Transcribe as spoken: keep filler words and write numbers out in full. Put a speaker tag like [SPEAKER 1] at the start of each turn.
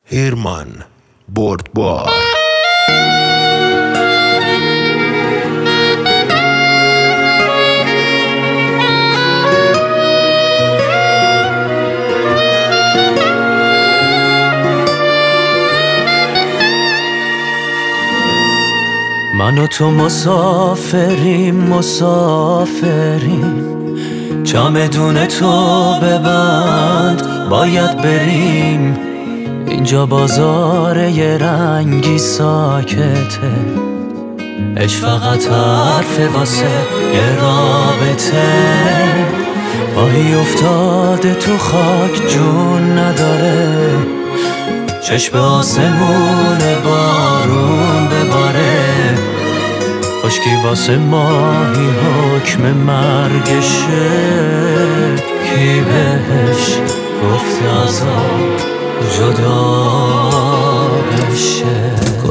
[SPEAKER 1] هیرمان بردبار.
[SPEAKER 2] من و تو مسافریم مسافریم، چمدون تو ببند باید بریم. اینجا بازار یه رنگی ساکته، عشق فقط حرف واسه یه رابطه. پایی افتاده تو خاک جون نداره، چشم آسمون بارون بباره. خشکی واسه ماهی حکم مرگشه، کی بهش گفت عذاب جدا